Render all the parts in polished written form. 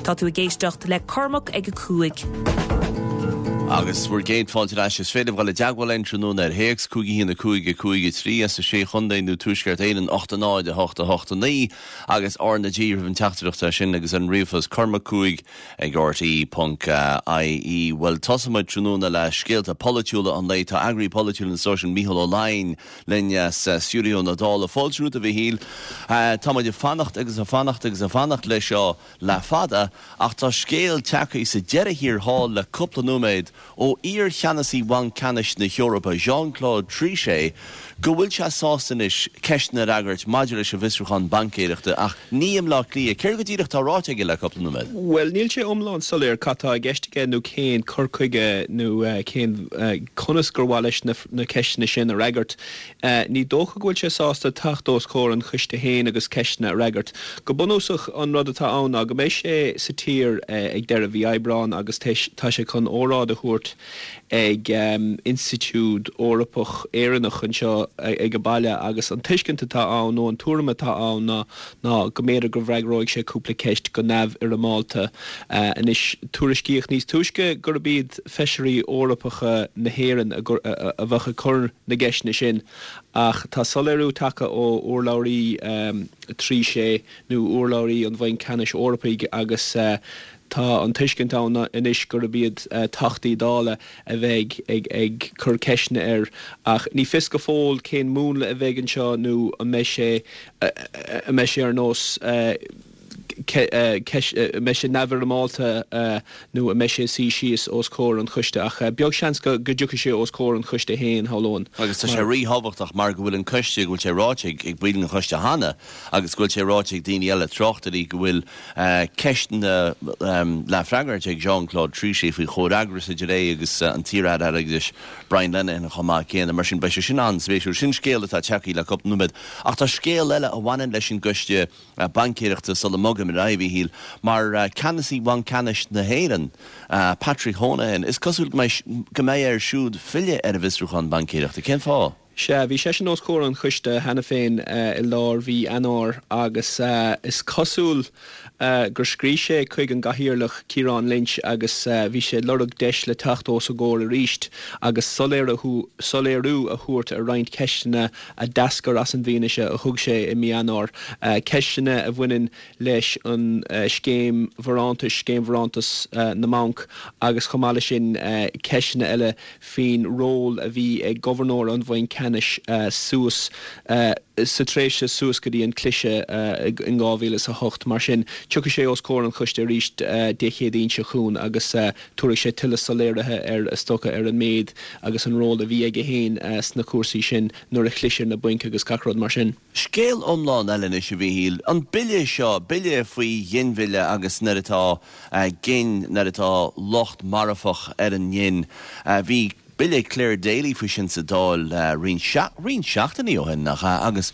Tá tú a géisteacht le Cormac ag a cúig. Agus bhfuair géad fáilte leis is féidir bhil deagháil intranún héex cúigi hína cúige trí as sé chundainú túisceart 1-8-9-8-8-9 agus orna dír bhn teachtarachta sin agus an riomfas Cormac cúig ag RTE.ie. Well tosamid trúna le scéalta politiúla an lei tá agri politiúla an social Mícheál Ó Lainn linne stúdio na dála fáiltrúta bhí híl. Táid fannacht agus a fannacht lei seo le fada ach tá scéal teacha sa deire hir hall le cúpla nóméid ó ír cheanasí bhain canis na Europa Jean-Claude Trichet go bhfuil se sástanis ceistna agart maidir leis a bhisrúchan bancéireachta ach níam lá clia céir go dtíireach tá ráteige le cúpla nóméid. Well níl sé omláin soléir catá gceistige nó céin curcuige nó céin conas gur bhá leis na ceistna sin a ragart. Ní dócha bhfuil sé sásta tachtós cór an chuiste héin agus ceistna a ragart. Go bunúsach an rud atá anna go mééis sé sa tír ag deir a bhí ebrán agus tá sé chun órád a thuirt ag Institute Orapach éireannach an seo ag go baile agus an tuiscinnta tá ann nó an túrama tá ann ná go méad go bhreaghróigh sé cúpla ceist go nebh ar a Malta. Inis tuairiscíoch níos tuisce gur bíad feisirí Orapacha na héireann a bhacha chur na gceisna sin ach tá soléirú take ó urlairí Trichet nó urlairí an bhain canis Orapaigh agus tá an tuiscint anna inis gur bíad tachtaí dála a bheith ag chur ceisna ach ní fis go fóil cén múla a bheith an seo nó a me sé ar nós me sé never a Malta nó a me sé sí síos os cór an chuiste ach beag seans go dúcha sé os cór an chuiste héin hálón. Agus tá sé ríhabhachtach mar go bhfuil an chuiste gúil sé ráiteigh ag brín an chuiste hana agus gúil sé ráiteigh daoine eile trochtaí go bhfuil ceistna le freagart ag Jean-Claude Trichet faoi chódagras a ré agus an tírád agus Brian Lennon chumá céanna mar sin beisir sin an spéisiú sin scéala tá teachaí le cúpla nóméid ach tá scéal eile a bhhainn leis sin guiste bancéireachta sa mogam in raibhí híl mar canasí bhain canis na héireann Patrick Honahan is cosúil go méid ar siúd fille ar a bhisrúchan bancéireachta cén fá? Bhí sé sin os cór an chuiste hena féin I lár bhí anár agus is cosúil gur scrí sé chuig an gahíirlach Ciarán Lynch agus bhí sé lorug deis le tachtós a ggóir a ríist agus soléirú a thuairt a roinnt ceistena a dascar as an bhíneise a thug sé I mianár ceistena a bhaineann leis an scéim bhrantas na Monk agus chomála sin ceistena eile fin ról a bhí ag governór an bhain canis suas sa tréise suas go dtí an clise in 2008 mar sin tucha sé os cór an chuiste ríist déchéadín se chuún agus tuaigh sé tuile soléirithe ar stocha ar an méid agus an ról a bhí ag héin sna cuasaí sin nuair a chlisear na buince agus cacród mar sin. Scéal omláin eile is a bhí híl an bille seo bille faoi dhéinmhile agus naratá gin naratá locht marafach ar an yin bhí Billy Claire Daly fwy sin sa dal rin seachtaní ó hen nach agus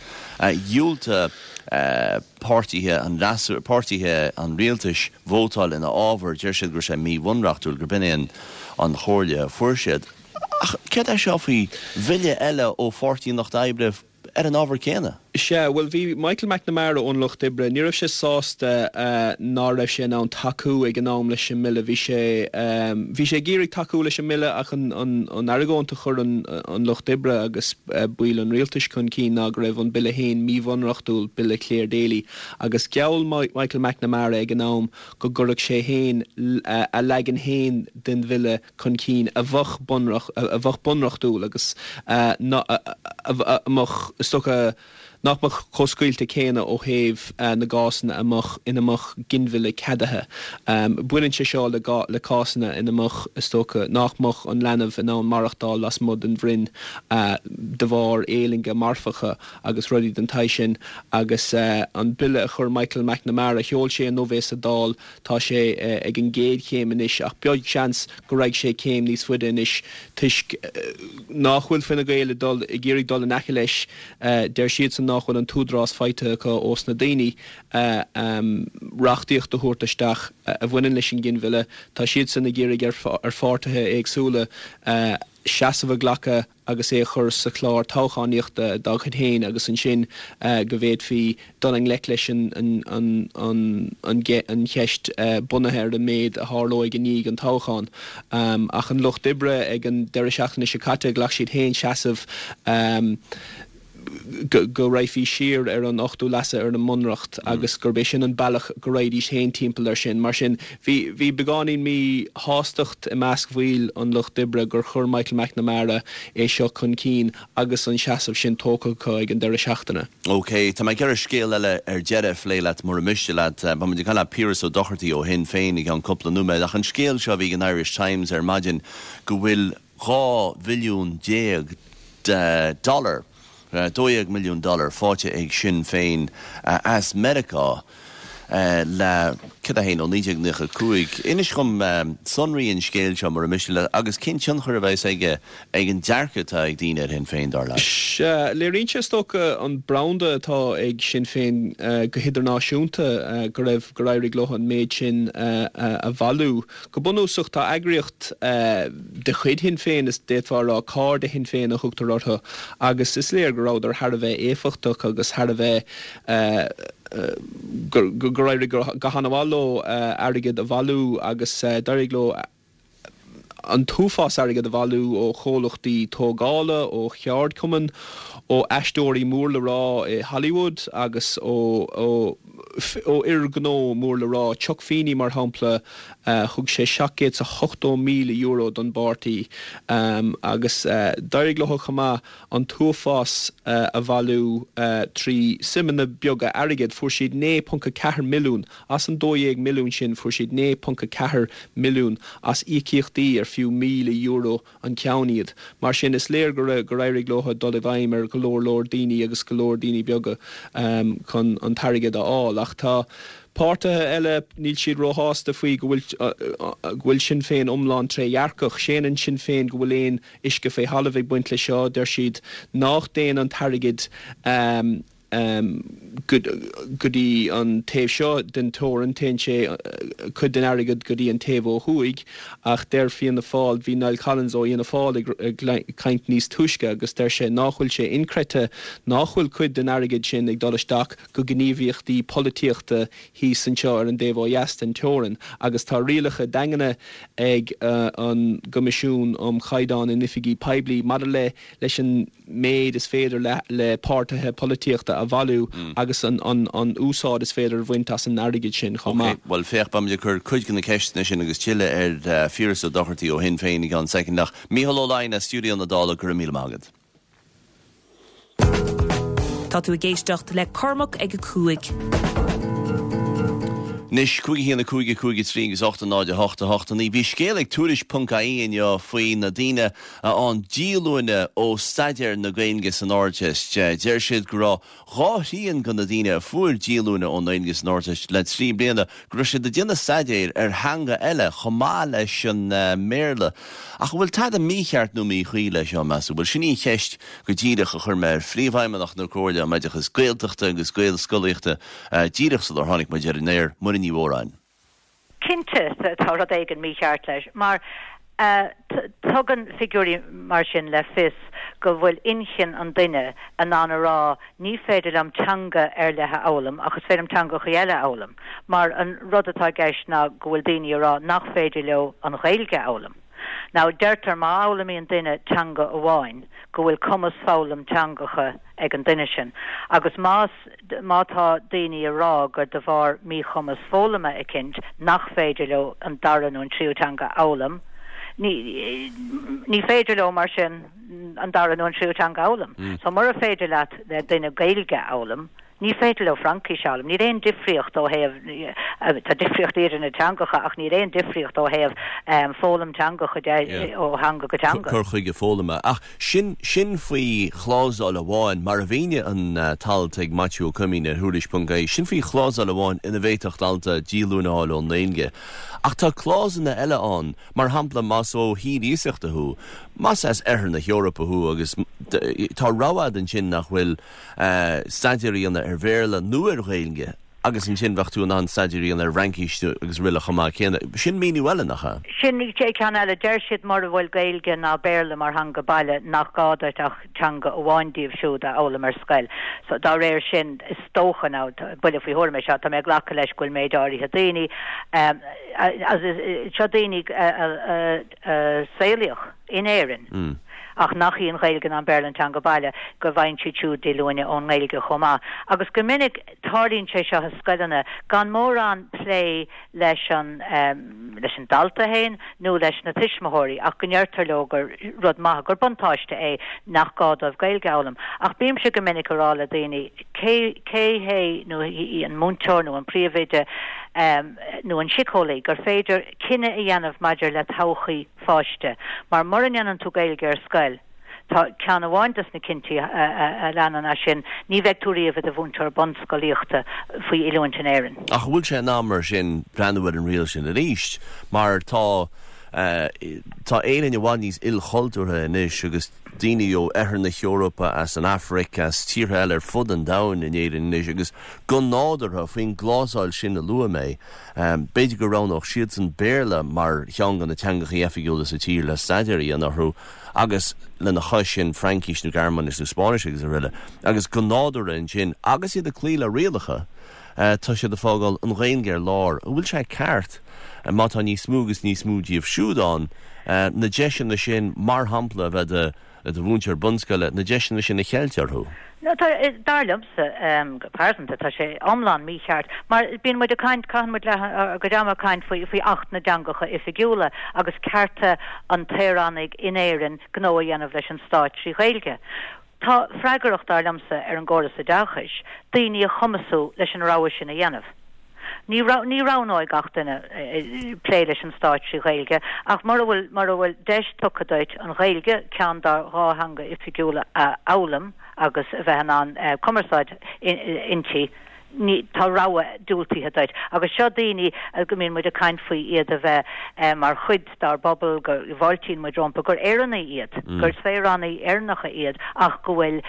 júlta partíthe an rasú partíthe an rialtas vótal in a ábhar deir siad gur sé mí bhunreachtúil gur binne an chóirle fuairsiad. Cé é seo faoi bhile eile ó 14 nach d'aibreh ar an ábhar céine? Well bhí Michael McNamara ón Loch Dibre ní raibh sé sásta ná raibh sé ná an taú ag an nám leis an mille bhí sé géirigh taú leis an mille ach an aragónta chur an Loch Dibre agus buil an rialtas chun cí ná raibh an bille héin míbhunreachtúil Billy Claire Daly agus geall Michael McNamara ag an nám go gurach sé héin a legan héin den bhile chun cí a bhach bunreachtúil agus amach stocha nachmach coscuilte céine ó héamh na gásanna inamach ginmhile ceadathe. Buineann sé seo le cásanna inamach stocha nachmach an lenamh in an marachtáil las mud an bhrin de bhar élinge marfacha agus rudí den taisin agus an bille a chur Michael McNamara cheol sé an nóvéis a dál tá sé ag an géad chéim inis ach beag seans go raibh sé céim níos fuide inis tuisc nachhfuil finna gaile dul I géirigh dul an aice leis der siad san nachhfuil an túdrás feite go os na daoine rachtíocht do thuirtaisteach a bhaineann leis an ginmhile tá siad san na géirigh ar fáirtithe agsúla seasamh ghlacha agus é chur sa chlár táchaíochta dá chud héin agus an sin go bhéad fhí donning le leis an cheist bunathe a méid a hálóig an níg an táchan ach an lucht ibre ag an deire seachna se caite ghlach siad héin seasamh go raifí sir an 8ú lasa an munracht agus gurbé sin an bailach go raidís héin timppel sin mar sin hí beganín mí hástacht I measc bhil an lucht dibre gur chur Michael McNamara é seo chun cín agus an seasamh sin tócacha ag an deire seachtainna. Ok, tá mai gur scéal eile deareh léile mar a muiste le ba mu chala Piras ó Doherty ó hin féin ag an coppla núméid ach an scéal seo bhí an Irish Times maidin go bhfuil $2 billion $2 million fáte ag sin féin as Medica le cad a héin ó 1992 inis chum sonraíonn scéil seo mar a misisiile agus cin tionchar a bheith ag an dearcatá ag daine hin féin dar le. Léirínse tócha an braunda atá ag sin féin go hidirnáisiúnta go raibh go raibh glóchan méid sin a bhalú. Go bunúsach tá agriocht de chuid hin féin is déadhar á cá de hin féin a chuachtarrátha agus is léir go rád ar thar a bheith éfachtach agus thar a bheith go raibh go hanamháló airgid a bhalú agus darigló an túfás airgid a bhalú ó chólachtaí tógála ó cheard cuman ó eistóirí mór le rá I Hollywood agus ó irgnó mór le rá Chuck Feeney mar hampla thug sé 700 million euro don bartaí agus darigló chama an túfás a bhalú trí simena beaga airgid fuair siad 9.4 milliún as an 2 milliún sin fuair siad 9.4 milliún as ícíochtaí ar fiú milliún euro an ceanniad mar sin is léir go raibh glótha dul I bhaim ar golóir daoine agus golóir daoine beaga chun an tarigid aáil ach tá páirtha eile níl siad róhásta faoi go bhfuil sin féin umlán tréhearcach séanan sin féin go bhfuil éon isce fé hallamh buint le seo der siad nach déan an tarigid gudí an taobh seo den tóran ten sé chud den airgid gudí an taobh ó thuaig ach der fion na fáil hí Niall Collins ó dhéana fáil ag caint níos tuisce agus der sé nachhfuil sé increte nachhfuil chud den airgid sin ag dolisteach go gníomhíochtaí polítíochta hí san seo ar an taobh ó dheas an tóran agus tá rialacha dangana ag an gomisiún chaidán in ifigí peblií mar leis an méid is féidir le páirtithe polítíochta a bhalú agus an úsáid is féidir bhaint as an airgid sin chomá. Well féach bam de chur chuid gan na ceistena sin agus tiile ar Piras ó Doherty ó hin féin ag an secondach. Mícheál Ó Lainn a stúdio na dála gur míle mágad. Tá tú géisteacht le Cormac ag cuaig. Nis cúigi híanana cúigi trí agus 8 ní bhí scéalaigh tuairis.ie jo faoin na daine an díalúine ó staidir na Gaeilge an Áirteast deir siad go ráithíonn gan na daine fuair díalúine ó na Gaeilge an Áirteast le 3 bliana go siad de dionne staidir ar hanga eile chomá leis an méle ach bhfuil tad a mícheart nó mí chuile seo measú bhfuil sin í cheist go díireach a chur mar phríomhhaimeach nó cóirde maidiachas gailteachta agus gail scoíochta díireach sa tháinig mar dearnéir mu ní bhóráin. Cinte tá rud éigen mícheart leis, mar tugan figúrí mar sin le fis go bhfuil inchin an duine an anrá ní féidir am teanga ar lethe álam agus féidir am teanga chéile álam, mar an rud atá gceist na go bhfuil daoine rá nach féidir leo an Gaeilge álam. Now deirtar má álamí an duine teanga amháin go bhfuil cumas fálam teangacha ag an duine sin agus mátá daoine rá gur de bhar mí chumas fólama a cinint nach féidir leo an daranún tríú teanga álam ní féidir leo mar sin an daranún tríú teanga álam so mar a féidir leat le duine Gaeilge álam ní féidir le Frankis álam, ní réon difriocht ó héamh tá difriocht éidir na teangacha ach ní réon difriocht ó héamh fólam teangacha ó hanga go teanga. Cur chuige fólama ach sin faoi chlásáil amháin mar a bhíine an talt ag Matthew Cumming ar thuairis.ie sin faoi chlásáil amháin ina bhéiteacht alta díalúnaáil ó Nainge ach tá chlásanna eile an mar hampla más ó híd íosaachta thu más as na Eorpa thu agus tá ráhad an sin nach bhfuil staidirí anna ar bhéirla nuair Gaeilge agus an sin bhachtú an staidirí an rankíiste agus riile chumá chéna. Sin míú eile nachcha? Sin ní sé cean eile deir siad mar bhfuil gailge ná béle mar hanga bailile nach gádat ach teanga bháindíomh siúda ála mar scail. So dá réir sin is tóchan ná buile fao thuir me se tá mé ghlacha leis goil méid áirí a daoine se daoine saoilioch in éireann. Ach nach íon ghailgan an Berlin teanga baile go bhain siú déúine ón ghailge chomá. Agus go minic tálíonn sé seo scailena gan mór an play leis an dalta héin nó leis na tiismothirí ach go neartarlógur rud maith gur buntáiste é nach gádámh gailgeálam. Ach bíam se go minic arála daoine cé hé nó an múnteir nó an príomhide nó an sicólaí gur féidir cinenne i dhéanamh maidir le tochaí fáiste. Mar mar an dhéanann tú gailge ar scail. Tá cean bháintas na cinnti leanan a sin ní vectúíomh a bhúntar bonscoíochta faoi iluint in éireann. Ach bhfuil sé námar sin brandhfuil an rial sin a ríist, mar tá éan bháin níos ilchoiltútha inis agus daoine ó éithir na Eorpa as an Africa as tíortha eile ar fud an domhan in éireann inis agus go nádartha faoin glásáil sin a lua mé. Beidir go ránach siad san béle mar teangan na teangachaí efigiúla sa tír le staidirí an arthú agus le na chuis sin Frankis nó Germanis nó Spáis agus a riile agus go nádartha in sin agus iad a clíle rialacha tá siad a fágáil an réingéir lár bhfuil sé ceart mátá ní smúgus ní smúdíomh siúdán na deisian na sin mar hampla bheith a bhúntear bunscaile na deisian na sin na cheiltearthú. No, darlumse pásanta tá sé omláán mícheart, mar bíon muid a caint cainmuid le go dáama caint faoi 8 na deangacha ifigiúla agus cearta an térannig in éireann gnó a dhéanamh leis an stáit trí ghailge. Tá freigarach darlumse ar an ggóras a dachais, daoine a chumasú leis an ráha sin a dhéanamh. Ní ránáid gachtainna plé leis an stáit trí ghailge, ach mar bhfuil deis tuchadait an ghailge cean dar ráhanga ifigiúla a álam agus bheithan an commerceáid intí tá ráha dúltaíthe dait. Agus seo daoine go mín muid a caint faoi iad a bheith mar chuid dar bobbal gur bhhailtín muid rompa gur éanna iad, gur féranna éarnacha iad ach go bhfuil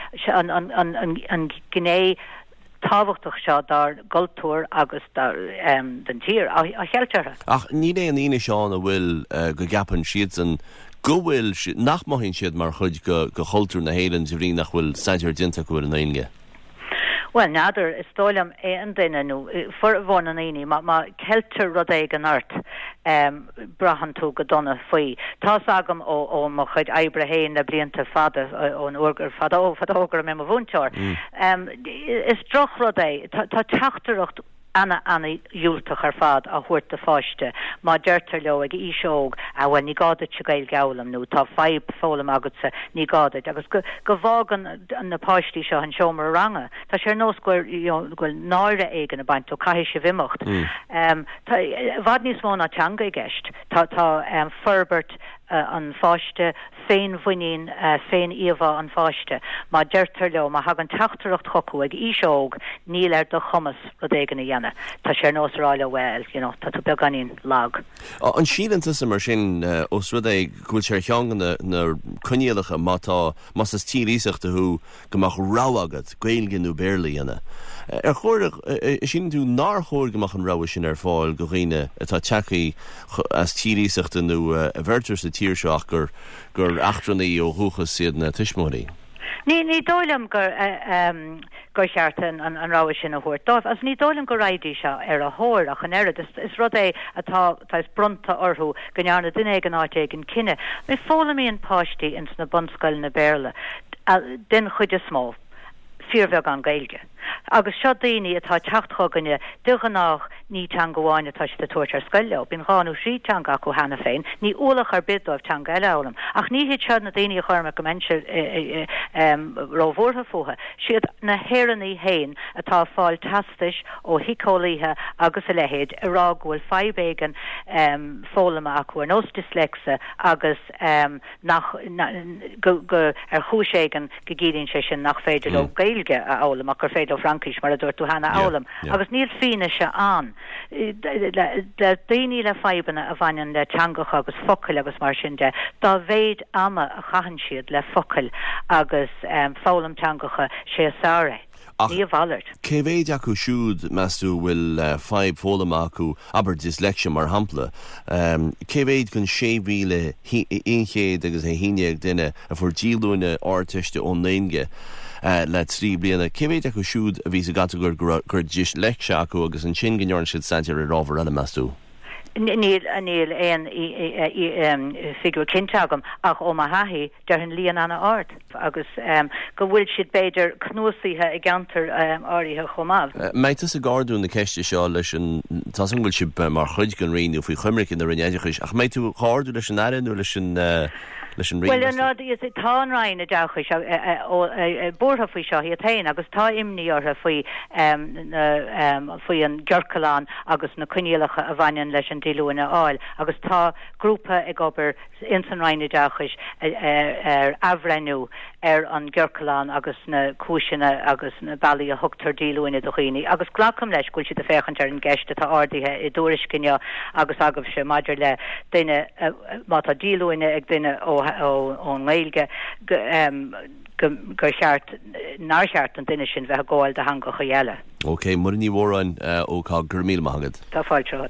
an gné táhachtach seo dar goltúir agus dar den tír a cheilteartha. Ach ní é an ine seán a bhfuil go gapan siad an go bhfuil nach maithíonn siad mar chuid go choultúir na héileann de bhrí nach bhfuil staidir dinta go bhfuil an aonge. Well, nadidir is tólam é an duine nó for bháin an aoine má ceiltear rud é an ort brahan tú go donna faoi. Tá agam ó mo chuid ebre héin le blianta fada ón orgur fadógur mé a bhúnteir. Is droch rud é, tá teachtareacht Anna dúltach ar fad a thuirt de fáiste, má deirtar leo ag íseog a bhfuil ní gáda se gail gelam nó tá feib fólam agatsa ní gáda agus go bhágan na páistí seo an seomar ranga. Tá sé nós goil náire éigen a baint ó caihi se bhimocht. Bhad níos mó na teanga i gceist. Tá Ferbert an fáiste féin bhuiín féin íomh an fáiste, má deirtar leo má hagan teachtareacht chocu ag íseog níl ar do chumas rud éigen na dhéana. Tá sé nós ráile bhil, tá tú beganín lag. An sílantas mar sin os rud é gúil sé teangan na conéalacha mátá mas as tíríoachta thu gomach rá agat gailgin nó béirlaíana. Ar chóirach sin tú ná chóir gomach an ráha sin ar fáil go riine atá techaí as tíríoachta nó a bhirtar sa tír seach gur achtraní ó thuchas siad na tuismóí. Ní dólam gur seartan an ráha sin a thuirt. As ní dólam go raidí seo ar a thóir ach an airad is rud é atá is brunta orthú gnearna duine an áte an cinenne. Mé fóla í an páistí ins na bunscoil na béle den chuide smó. Fíormheh an gailge. Agus seo daoine atá teachtchaganne duganách ní teanga bháin atá de tuairt ar scoil leo, bín gáú sí teanga acu hena féin, ní úlach ar bidóibh teanga eile álam. Ach ní hiad sead na daoine a chuirrma go mense rómhórtha fuatha. Siad na héireannaí héin atá fáil tastais ó hicólíthe agus a lehéad i rá bhfuil feib éigen fólama acu ar nós dyslexa agus go ar chúiséigen go gíonn sé sin nach féidir ó gailge a álam ach gur féidir Frankis mar a dúirt tú hena álam. Agus níl fine se an. De daoine le feibanna a bhaineann le teangacha agus focail agus mar sin de, dá bhéad ama a chahan siad le focail agus fólam teangacha sé a sára. Ní bhallart. Cévéid acu siúd measú bhfuil 5 fólam acu aber dyslexia mar hampla. Cévéid gon 6,000 100 agus a híineag duine a fuair dílúine áirteiste ón nainge le 3 bliana. Cévéid acu siúd a bhís a gata gur dyslexia acu agus an sin gneorn siad santir a rábhar eile measú. Níl éon figur cintagam ach ó maithaí dear an líon anna ard agus go bhfuil siad beidir cnúsaithe i gceantar áirithe chomh. Meitas a gáardún na ceiste seo leis an tásan bhfuil si mar chuid gan riú faoi chumric in na rineideachis ach méid tú gáardú leis an aireanú leis an Well, no, is it tá rain a dachis bortha faoi seo hi a tain agus tá imní ortha faoi an Gjorcalan agus na cuinealacha a bhainean leis an díluine áil agus tá grúpa ag obair in san rain a dachis afrenú an Gjorcalan agus na cúisina agus na bailí a thugtar díluine do chuoine agus glacham leis gúil si a féchantar an gceiste tá ádaithe i dúriscinne agus agah se maidir le duine má tá díluine ag duine ón léilge go cheart náseart an duine sin bheith gáil de hanga chaile. Ok, mar ní bhóráin ó cá gur míl maigad. Tá fáiltead.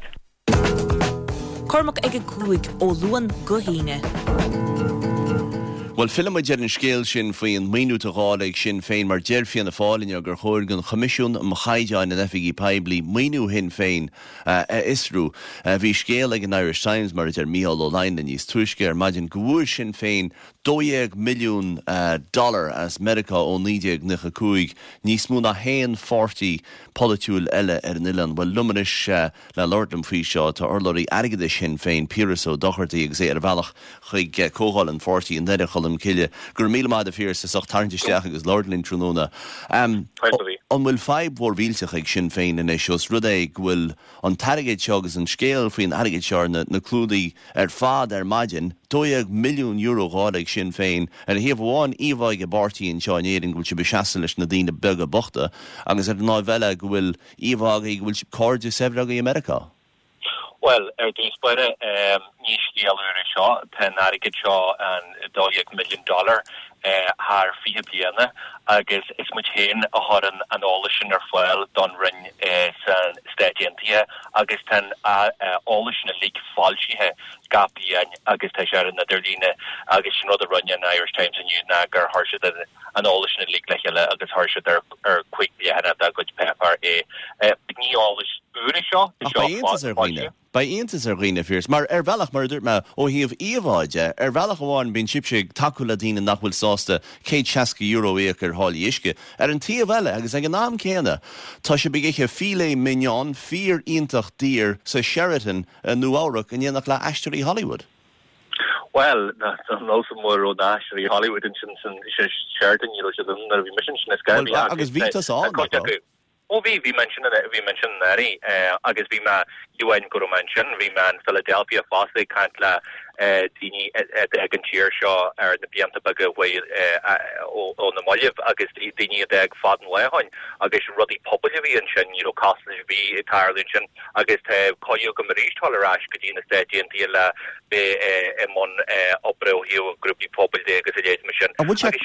Cormac ag cúig ó luan go híine. Well, film a an scéal sin faoi an minút a gálaigh sin féin mar deirfian a fáilne gur chóir gan chomisisiún a machaideáin na FG Peibli minú hin féin isrú. Bhí scéal ag an Irish Times mar míal ó lein na níos tuisce ar maidin gúir sin féin $2 million as America ó nídeag na cúig níos mú na 140 politiúil eile ar an Ilan. Well, lumanis le Lordlam frí seo tá orlóirí airgide sin féin píras ó dochartaí ag sé ar bhealach chuig cóháil an 40 an deidir cholam ciile gur míle a fír sa soch tarntisteach agus Lordlin trúna. An bhfuil 5 bhór bhíilteach ag sin féin in é seos rud é bhfuil an tarigéid seo agus an scéal faoin airgéid seo na clúdaí ar fád ar maidin €2 milliún gálaigh sin féin ar a bháin íomhaig a bartíí in seo éirin gúil si beseasa leis na dtíine bega bochta agus ar náibhile go bhfuil íomhaig bhfuil si cordú sebhreaga i America. Well, dús buire níos scéalúir seo ten airgid seo an $2 million haar 4 bliana agus is muid héin a thoran an álasin ar fáil don rin san stadiantia agus ten álasin a líg fáilsithe gapian agus tá sé an nadirlíne agus sin rud a runne an Irish Times and Newsna gur thuirse an álasin a líg leile agus thuirse ar quick bliana a go pepper ní álas úra seo Ba iontas ar ghoine firs, mar ar bhealach mar dúirt me ó híomh íomháide, ar bhealach amháin bín sibse taú le dína nachhfuil sásta €160 éach ar hálaí isce. Ar an tíomh eile agus ag an náam céanna, tá sé bigéiche filet mignon 4 iontach dír sa Sheraton New Áireach in dhéanach le Aisterí Hollywood. Well, no more on Aisterí Hollywood in Sheraton, you know, the mission is going to be agus vítas á. We mentioned that agus vi ma UN go mention vi man Philadelphia Fosse can't la dini ag an tíir seo ar na bíanta baga bhfuil ó na moileh agus dini ag fadan lehain agus rudí poblbhí an sin cosla bhí i Ireland sin agus tá coú go marístáil arás go dtí na stadiantí le be mon obrehíú grúpi pobl agus a déid sin.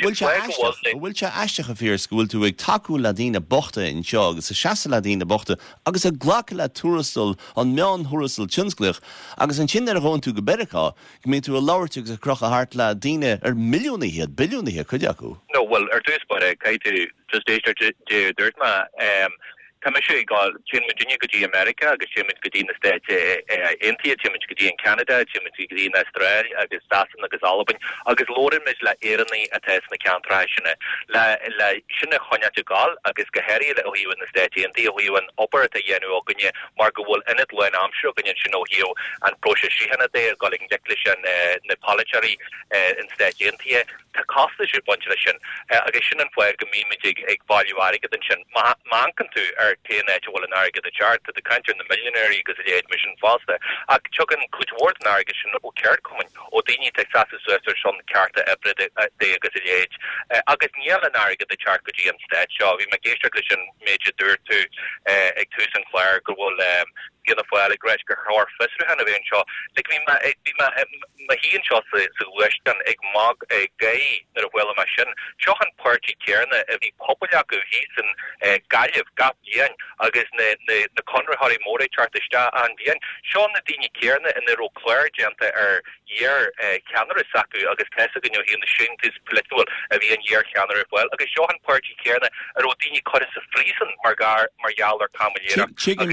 Bhfuil se eisteach a fír scoúil tú ag taú le dína bochta in seo agus a seasa le dína bochta agus a ghlacha le túrastal an meán thurastal tinsclach agus an sin ar gháin tú go beiricá mé tú a láirteach a croch a hart le díine ar milliúnaíhead, billiúnaíhead chuide acu. No, well, dús bare caiitú just éistar dúirt ma Tá sé gáil tíimiid Virginia go dtí America agus tíimiid go dtí na States India, tíimiid go dtí in Canada, tíimiid go dtí in Australia agus Stasan agus Alban agus lórin mis le éannaí a teis na ceantraisina le sinna choneate gáil agus go heirí le óhíú na States India óhíú an opera a dhéanú ó gonne mar go bhfuil inad lein amsú gonne sin óhíú an próise síhanna dé gáil deiclis na Polachary in States India tá costa sé bunch sin agus sin an foiil go míimiid ag bhailúáige an sin má can tú TNH will an argue the chart to the country in the millionaire because the admission faster. A chugan kutward an argument o card coming o dini Texas Western on the carta every day because the age. Agus niel an argue the chart go GM stat show. We make major major dirt to Sinclair go will gin foiil gre go chor fisre han a seo like ma hín seo sa wetan ag mag ag gay na a well mar sin seochan party cearna a bhí popula go hísan galibh gap dhéan agus na conra harí móra chartista an bhíon seán na daoine cearna in ro chléir deanta ar dhéar ceanara sacu agus teasa go hí na sintas political a bhí an dhéar ceanara bhil agus seochan party cearna a ro daoine chuir sa frísan margheallar camilléra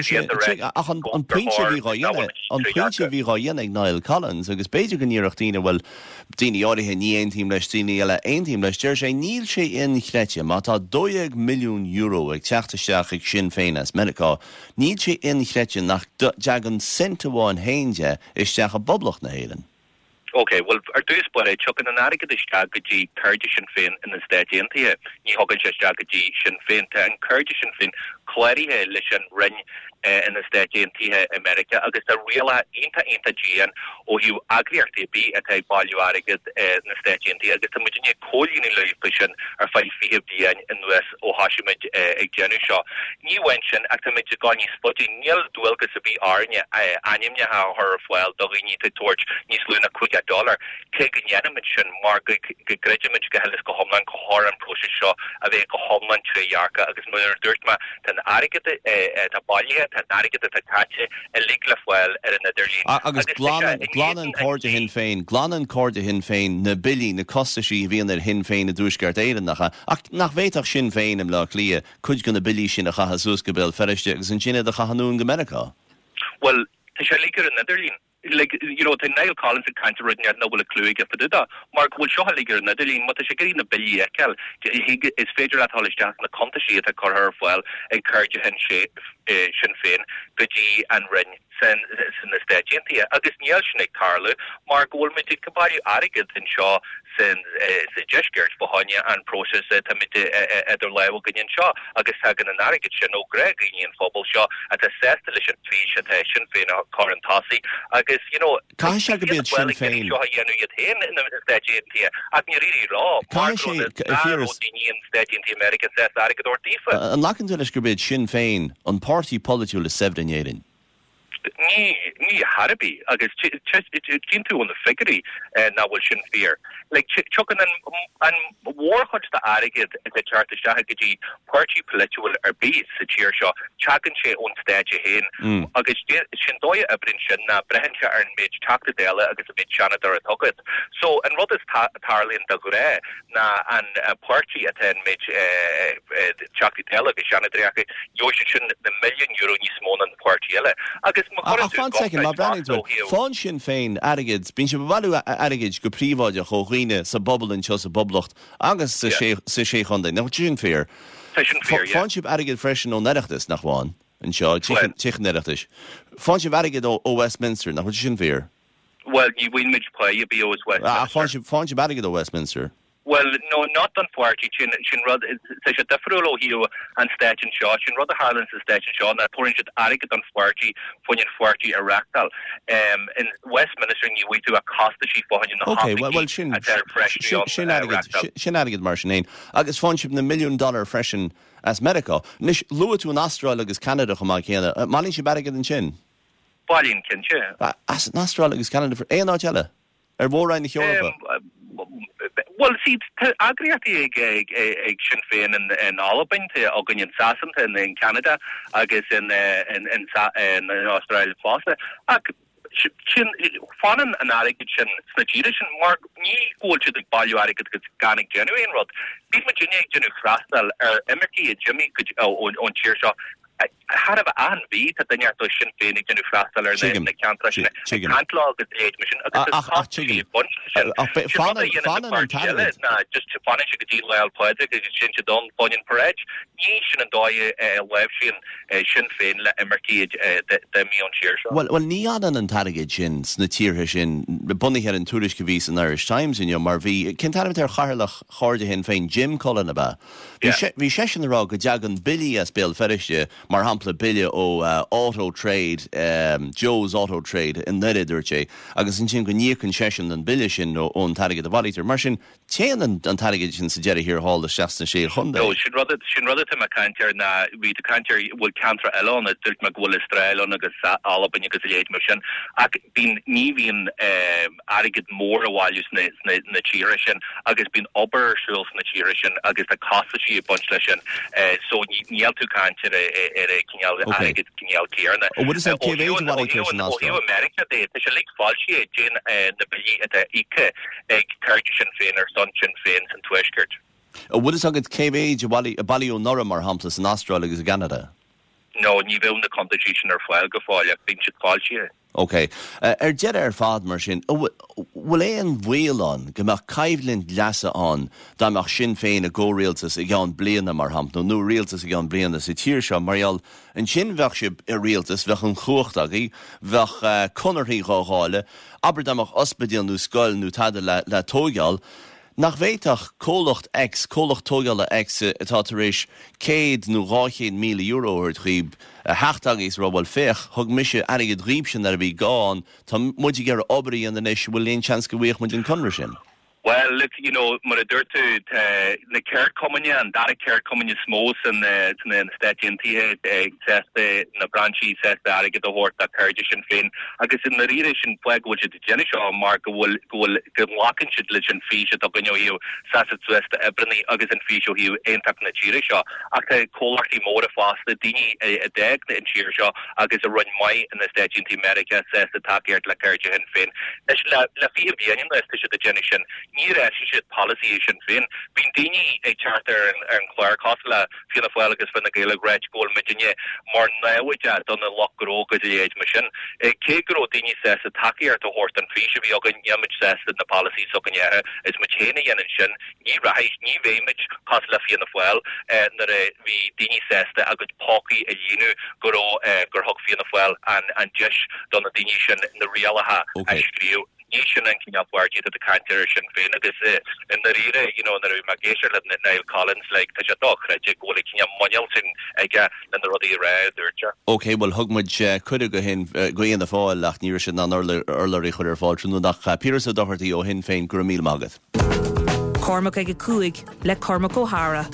an príse bhí roiine ag Niall Collins agus beidir go níocht tíine bhfuil daoine áirithe ní aon tíim leis daoine eile aon tíim leis deir sé níl sé in chléite má tá 2 milliún euro ag teachtasteach ag Sinn Féin as America níl sé in chléite nach deagan cent amháin héinde isteach a boblacht na héilen. Okay, well, dús bud é tugan an aige is stagaí chuirde Sinn Féin in na Stadianta ní hogann sé stagaí Sinn Féinta an chuirde Sinn Féin chléirithe leis an ring in na Stadianta America agus a riala inta GN ó hiú agriartí bí a tá bailú aige na Stadianta agus a muidirne cólíní leifisin ar fáil fihib dían in nuas ó haisiid ag genú seo. Ní wein sin ach tá muid gáí spotí níl dúilgus a bhí áne animne ha ar fáil do ní toirt níos lúna $2 ke ganmid sin mar gegreimiid go helis go homlan go há an pro seo a bheith go homlan trejarka agus mu dúirtma tan aige a bailhe tan aige a tache a liglafuil ar an idirlín. Agus glanan corde hin féin na bilí na costaí bhíon ar hin féin na dúsgart éannacha ach nach bhéach Sinn Féin am le lia chuid gona bilí sin a chaha súscabil feriste agus an sinine a chahanún go America. Well, tá sé ligur an idirlín. Like the Niall Collins and kind of written at Noble Cluig if they do Mark will show Liger and Adeline what is she getting the Billy Ekel he is federal at Hollish Jack the contest at call her well encourage hen shape Sinn Féin Fiji and Ren sen in the stage agus Neil Schnick Carlo Mark Wolmit Kabari Arigid and Shaw sen gestures behind and process other level Gunyan Shaw agus Hagan and Arigid no Greg in football Shaw at a sestilation fish at Sinn Féin or current Tossi agus you know Can she be Sinn Féin in the stage at me really raw Can she in stage in America says Arigid or Tifa and Lackendale Scribid Sinn Féin on party political is 7 ní Harby agus tú on the figure na will Sinn Féin like chucking an war hunt the aigid the chart the shahagaji party political or beat the cheer shaw chagan she on stage hen agus shindoya abrin shin na brehencha and mid chakta dela agus a bit chana dar toget so and what is tarlin dagure na an party at mid chakta dela gishana driake yoshin the €1 million ni small and party ela agus Fáin Sinn Féin aigeid bín se bhhaú aigeid go príomháide choghine sa bobbal seo sa bobblacht agus sa sé chunda nach Sinn Féin. Fáin sib aigeid freisin ó neireachtas nach bháin an seo tíchan neireachtas. Fáin sib aigeid ó Westminster nach Sinn Féin. Well, you win much play, you be always Westminster. Fáin sib aigeid ó Westminster. Well, no, not on 40. Chin rud such a different here and station shot. Chin rud the Harlan's station shot. That pouring it arrogant on 40, funny 40 a rectal. In Westminster, you wait to a cost the sheep behind the okay, well, Shin arrogant Martian. Agus fáinship na $1 million freshen as Medica. Nish lua to an Australia agus Canada chama Canada. Malin she arrogant and chin. Balin can you? As an Australia agus Canada for a Jella. War in the well, see, agriati ag Sinn Féin in Alabama to Ogunion Sassant in Canada, I guess in Australia Foster. Chin fanan an aigid sin snagíidir mar ní ggóilte ag bailú aigid go ganig genuine rud. Bí ma Virginia ag genú frastal imirtí a Jimmy ón tíir seo had of an be that the near Sinn Féin ag genú frastal na cantra sin cantlá agus léid mission agus just to fanish a deal loyal project agus sin don fonian parade ní sin an dói web Sinn Féin le imirtí de mi on tíir seo. Well ní an targid sin sna tíirthe sin bunithe an túris go vís an Irish Times in mar bhí cintarmid ar charlach cháde hin féin Jim Cullen ba. Bhí sé sin rá go deagan bilí as béal feriste mar hampla bille ó Auto Trade, Joe's Auto Trade in neidirte, agus in sin go nícinn sesin an bille sin ón tarige a bhítar. Mar sin téan an tarige sin sa Jerry here hall the 16 Honda. No, sin rud a canter na we the canter will canter alone at dirt magwil Israel on agus all up in agus late mission. Ac been nívín arigid more a while use na cheerishin agus been upper shuls na cheerishin agus the cost she a bunch leshin so níl tu canter kinyal arigid kinyal tierna. What is that KV America they the like falsi jin the billy at the ike Kurdish fin or Sunchin fins and Twishkert. What is agad KV a balio Nora mar hamplas in Australia agus Canada? No, ní bheith na competition ar fáil go fáil bín siad fáilte. Okay. Jed fad mar sin, bhfuil éon bhfuilán go meach caibhlinn leasa an dáach sin féin a ggóréaltas i gceann bliana mar hamp, nó réaltas i gceann bliana sa tíir seo, marial an sin bheith sib i réaltas bheith an chuachtaí, bheith conarthaí gááile, aber dáach osbaidian nó scoil nó tada le tógeal, nach bhéiteach cólacht tógeala X atá tar éis céad nó 200 million euro ar tríb heachtagus ra bhfuil féch, thug mise aige dríb sin ar bhí gáin, tá muidir gar obarí an inis bhfuil léon chance go bhíoch muid an conra sin. Well, look, you know, mar a dúirtu na ceir comine an dara ceir comine smós an stadion títhe cesta na branchí cesta aige do hort a Kurdish sin féin agus in na ríire sin fuig bhfuil si déine seo mar go bhfuil go mlacan siad leis an físe a ganneo hiú sasa suesta ebrani agus an físeo hiú aontak na tíire seo ach tá cólartaí mór a fásta daoine a déag na an tíir seo agus a run mai in na stadion tí America cesta takeart le Kurdish sin féin. Leis le fí a bhéann leis si a déine sin Níra si policy sin fin. Bín daoine ag charter an chláir cosla fianna fáil agus fan na Gaeilge Reg Goal Midine mar náide don na lochró go éid mission. Cé gro daoine says a takear to hort an físe bhí agan image says na policy so gan is mu chéna dhéanaan sin ní rahis ní bhéimid cosla fianna fáil na bhí daoine says agus pócaí a dhéanú gur thug fianna fáil an deis don na daoine sin na rialaha a scríú. Nation and King Upward to the canter sin féin agus in the rire, you know, na magéisiir le Niall Collins like tá sé doch raidir go King Monel sin ige na rudí rá dúirte. Okay, well hugmuid chuide go hin goíon na fáil leach níir sin an urlarí chuir ar fáil trúnú nach Píras a dohartaí ó hin féin gur míl mágad. Cormac ag cuaig le Cormac O'Hara.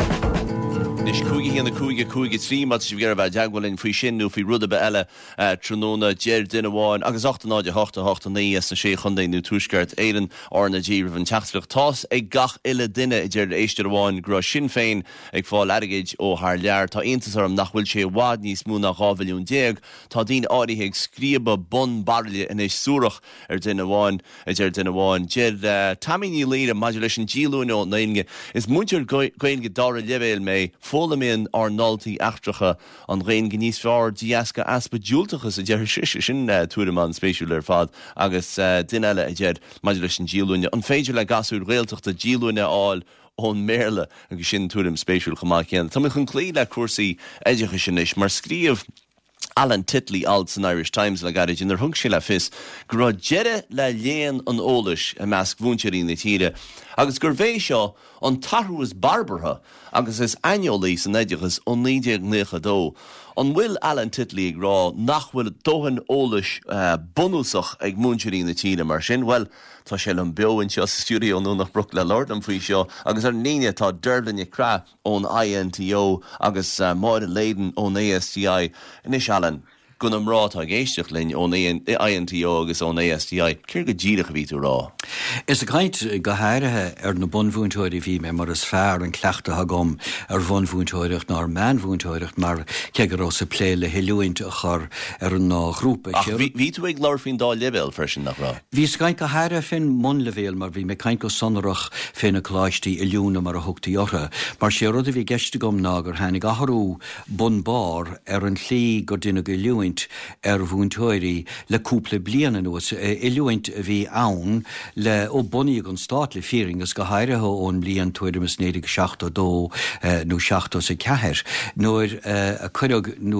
Nis cúigi híanana cúigi trí mat si bhgear bheith deagháilinn faoi sinú faoi rud be eile tróna déir duine bháin agus 8-8-8-9 na sé chundainú túisceart éan orna ddí rah an teachtlach tás ag gach ile duine i dtéir éistear bháin gro sin féin ag fáil aigeid ó thar lear tá aontas orm nach bhfuil sé bhád níos mú nach 2,000,000 tá daoine áirithe ag scríoba bun barla in éis súrach ar duine bháin i dtéir duine bháin déir tamíní líad a maidir leis an dílúine ó nainge is muintear gainge dára leibhéil mé Fólamíon ar noltaí achtracha an réon gníos fearr diasca aspa dúiltachas a deir sin tuairman spéisiúil ar fad agus duine eile a déir maidir leis an dílúine an féidir le gasú réalteachta dílúine áil ón méle agus sin tuairim spéisiúil chumá chéan. Tá chun clí le cuasaí éideacha sin is mar scríomh Alan Titley alt an Irish Times le garid in hung sé le fis gur jere le léan an ólis a measc bhúnteí na tíre agus gur bhéh seo an tarthúas barbartha agus is aineolaí san éideachas ón 1992 an bhfuil Alan Titley ag rá nach bhfuil dóhan ólis bunúsach ag múnteí na tíre mar sin well tá sé an beoin seo sa stúdio nó nach bruc le Lord an faoi seo agus ar níine tá deirlinne crap ón INTO agus máid léden ón ASTI inis Alan gun am rátá géisteach linn ón INTO agus ón ASTI céir go ddíireach ví tú rá. Is a kaint go háirithe ar na bunmhúntóirí bhí mé mar is fearr an cleachta hagam ar bhunmhúntóireacht ná manmhúntóireacht mar cegur sa pléile heúint a chur ar an ná grúpa. Ví tú ag leir fin dá level freisin nach rá. Bhí kaint go háirithe fin munlevéil mar bhí mé kaint go sonarach fin a chláistí i lúna mar a thugtaí ortha mar sé rud a bhí geiste gom ná gur hanig aharú bunbar ar an chlí gur duine go leúint ar bhúntóirí le cúpla bliana nuas i leúint a bhí ann le ó buí an stát le fíringus go háirithe ón blian tuaidirmas 1962 nó 16 sa ceathir nuair a chuireag nó